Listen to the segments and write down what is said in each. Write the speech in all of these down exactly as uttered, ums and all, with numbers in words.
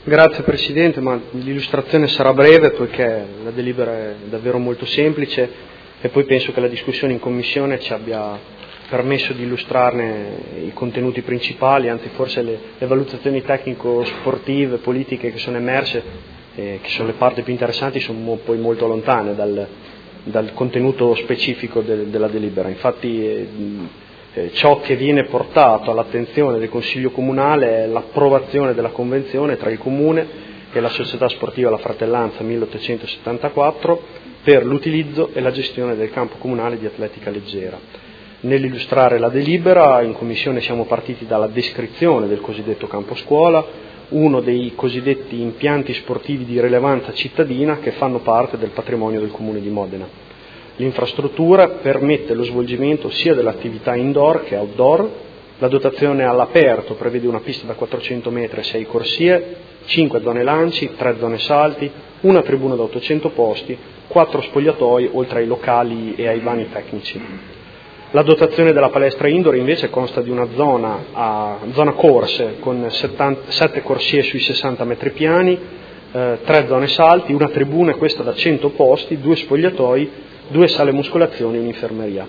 Grazie Presidente, ma l'illustrazione sarà breve poiché la delibera è davvero molto semplice e poi penso che la discussione in Commissione ci abbia permesso di illustrarne i contenuti principali, anzi forse le, le valutazioni tecnico-sportive, politiche che sono emerse, eh, che sono le parti più interessanti, sono poi molto lontane dal, dal contenuto specifico de, della delibera. Infatti eh, eh, ciò che viene portato all'attenzione del Consiglio Comunale è l'approvazione della convenzione tra il Comune e la Società Sportiva La Fratellanza milleottocentosettantaquattro per l'utilizzo e la gestione del campo comunale di atletica leggera. Nell'illustrare la delibera, in Commissione siamo partiti dalla descrizione del cosiddetto campo scuola, uno dei cosiddetti impianti sportivi di rilevanza cittadina che fanno parte del patrimonio del Comune di Modena. L'infrastruttura permette lo svolgimento sia dell'attività indoor che outdoor, la dotazione all'aperto prevede una pista da quattrocento metri e sei corsie, cinque zone lanci, tre zone salti, una tribuna da ottocento posti, quattro spogliatoi oltre ai locali e ai vani tecnici. La dotazione della palestra indoor invece consta di una zona, a, zona corse con settanta, sette corsie sui sessanta metri piani, eh, tre zone salti, una tribuna questa da cento posti, due spogliatoi, due sale muscolazione e un'infermeria.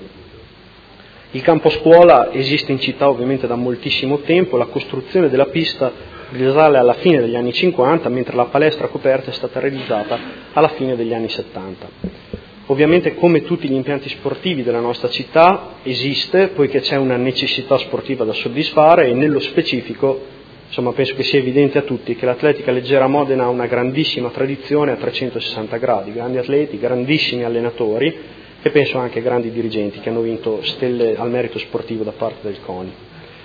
Il campo scuola esiste in città ovviamente da moltissimo tempo, la costruzione della pista risale alla fine degli anni cinquanta, mentre la palestra coperta è stata realizzata alla fine degli anni settanta. Ovviamente, come tutti gli impianti sportivi della nostra città, esiste poiché c'è una necessità sportiva da soddisfare e nello specifico, insomma, penso che sia evidente a tutti che l'atletica leggera Modena ha una grandissima tradizione a trecentosessanta gradi, grandi atleti, grandissimi allenatori e penso anche grandi dirigenti che hanno vinto stelle al merito sportivo da parte del CONI.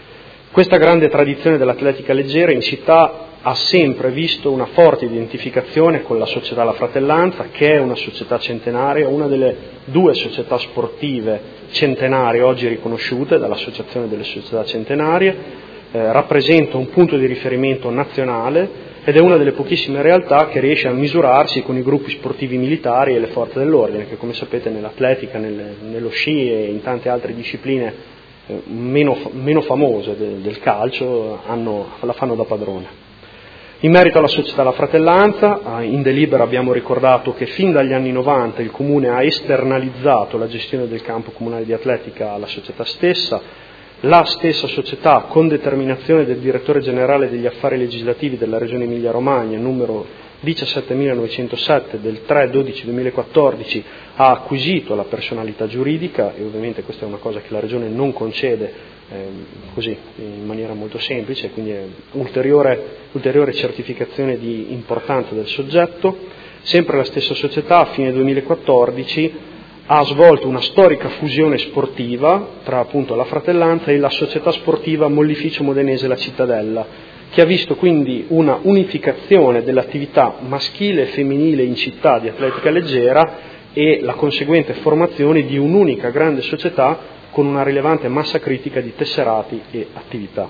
Questa grande tradizione dell'atletica leggera in città ha sempre visto una forte identificazione con la società La Fratellanza, che è una società centenaria, una delle due società sportive centenarie oggi riconosciute dall'Associazione delle Società Centenarie, eh, rappresenta un punto di riferimento nazionale ed è una delle pochissime realtà che riesce a misurarsi con i gruppi sportivi militari e le forze dell'ordine, che come sapete nell'atletica, nel, nello sci e in tante altre discipline eh, meno, meno famose del, del calcio hanno, la fanno da padrone. In merito alla società La Fratellanza, in delibera abbiamo ricordato che fin dagli anni novanta il Comune ha esternalizzato la gestione del campo comunale di atletica alla società stessa. La stessa società, con determinazione del direttore generale degli affari legislativi della Regione Emilia-Romagna, numero diciassettemilanovecentosette del tre dodici duemilaquattordici, ha acquisito la personalità giuridica e ovviamente questa è una cosa che la Regione non concede Eh, così in maniera molto semplice, quindi è ulteriore, ulteriore certificazione di importanza del soggetto. Sempre la stessa società a fine duemilaquattordici ha svolto una storica fusione sportiva tra appunto la Fratellanza e la società sportiva Mollificio Modenese La Cittadella, che ha visto quindi una unificazione dell'attività maschile e femminile in città di atletica leggera e la conseguente formazione di un'unica grande società con una rilevante massa critica di tesserati e attività.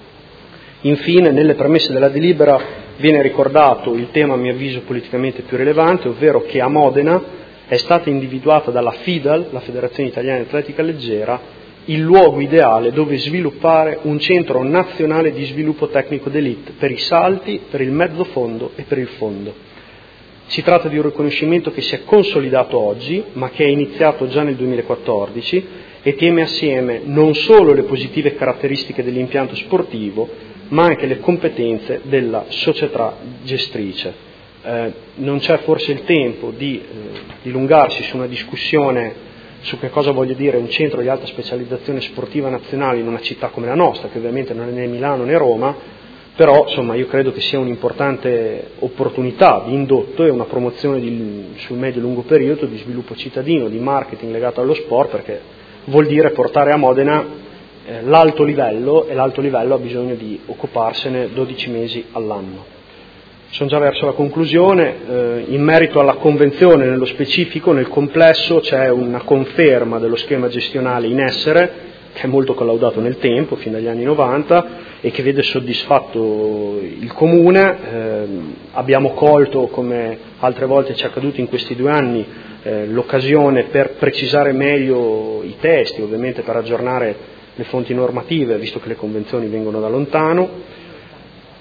Infine, nelle premesse della delibera viene ricordato il tema a mio avviso politicamente più rilevante, ovvero che a Modena è stata individuata dalla FIDAL, la Federazione Italiana di Atletica Leggera, il luogo ideale dove sviluppare un centro nazionale di sviluppo tecnico d'élite per i salti, per il mezzo fondo e per il fondo. Si tratta di un riconoscimento che si è consolidato oggi, ma che è iniziato già nel duemilaquattordici e tiene assieme non solo le positive caratteristiche dell'impianto sportivo, ma anche le competenze della società gestrice. Eh, non c'è forse il tempo di eh, dilungarsi su una discussione su che cosa voglia dire un centro di alta specializzazione sportiva nazionale in una città come la nostra, che ovviamente non è né Milano né Roma, però insomma io credo che sia un'importante opportunità di indotto e una promozione di, sul medio e lungo periodo di sviluppo cittadino, di marketing legato allo sport, perché vuol dire portare a Modena eh, l'alto livello e l'alto livello ha bisogno di occuparsene dodici mesi all'anno. Sono già verso la conclusione, eh, in merito alla convenzione nello specifico, nel complesso c'è una conferma dello schema gestionale in essere, che è molto collaudato nel tempo, fino agli anni novanta, e che vede soddisfatto il Comune. Eh, abbiamo colto, come altre volte ci è accaduto in questi due anni, eh, l'occasione per precisare meglio i testi, ovviamente per aggiornare le fonti normative, visto che le convenzioni vengono da lontano.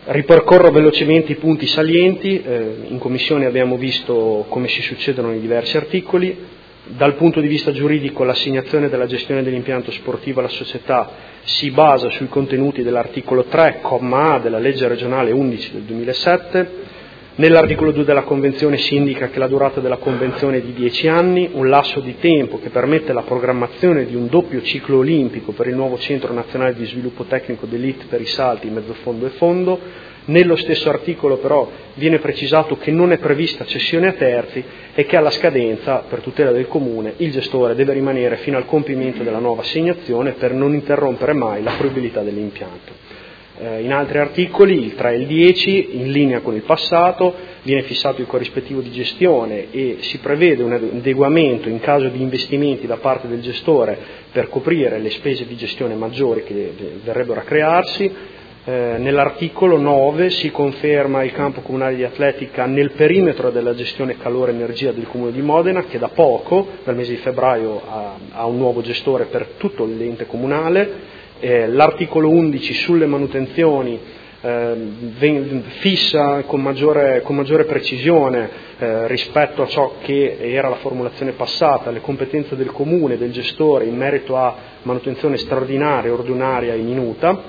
Ripercorro velocemente i punti salienti. Eh, in Commissione abbiamo visto come si succedono nei diversi articoli. Dal punto di vista giuridico, l'assegnazione della gestione dell'impianto sportivo alla società si basa sui contenuti dell'articolo tre, comma A della legge regionale undici del duemilasette. Nell'articolo due della Convenzione si indica che la durata della Convenzione è di dieci anni, un lasso di tempo che permette la programmazione di un doppio ciclo olimpico per il nuovo Centro Nazionale di Sviluppo Tecnico d'Elite per i salti, mezzofondo e fondo. Nello stesso articolo però viene precisato che non è prevista cessione a terzi e che alla scadenza, per tutela del Comune, il gestore deve rimanere fino al compimento della nuova assegnazione per non interrompere mai la fruibilità dell'impianto. In altri articoli, il tre e il dieci, in linea con il passato, viene fissato il corrispettivo di gestione e si prevede un adeguamento in caso di investimenti da parte del gestore per coprire le spese di gestione maggiori che verrebbero a crearsi. Eh, nell'articolo nove si conferma il campo comunale di atletica nel perimetro della gestione calore-energia del Comune di Modena, che da poco, dal mese di febbraio, ha, ha un nuovo gestore per tutto l'ente comunale. Eh, l'articolo undici sulle manutenzioni eh, ven- fissa con maggiore, con maggiore precisione eh, rispetto a ciò che era la formulazione passata le competenze del Comune, del gestore in merito a manutenzione straordinaria, ordinaria e minuta.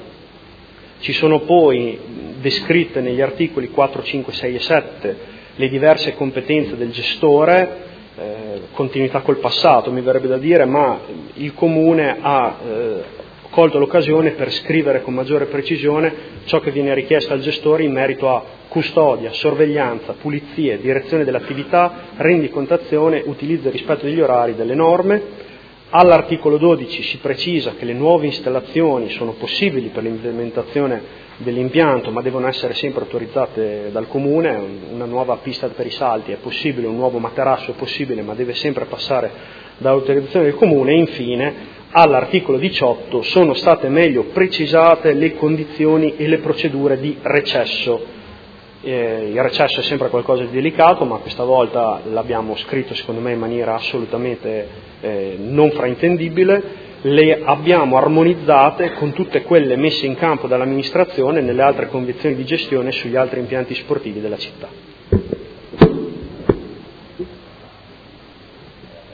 Ci sono poi descritte negli articoli quattro, cinque, sei e sette le diverse competenze del gestore, eh, continuità col passato mi verrebbe da dire, ma il Comune ha eh, colto l'occasione per scrivere con maggiore precisione ciò che viene richiesto al gestore in merito a custodia, sorveglianza, pulizie, direzione dell'attività, rendicontazione, utilizzo e rispetto degli orari delle norme. All'articolo dodici si precisa che le nuove installazioni sono possibili per l'implementazione dell'impianto, ma devono essere sempre autorizzate dal Comune. Una nuova pista per i salti è possibile, un nuovo materasso è possibile, ma deve sempre passare dall'autorizzazione del Comune. E infine, all'articolo diciotto sono state meglio precisate le condizioni e le procedure di recesso. Eh, il recesso è sempre qualcosa di delicato, ma questa volta l'abbiamo scritto secondo me in maniera assolutamente eh, non fraintendibile. Le abbiamo armonizzate con tutte quelle messe in campo dall'amministrazione nelle altre convenzioni di gestione sugli altri impianti sportivi della città.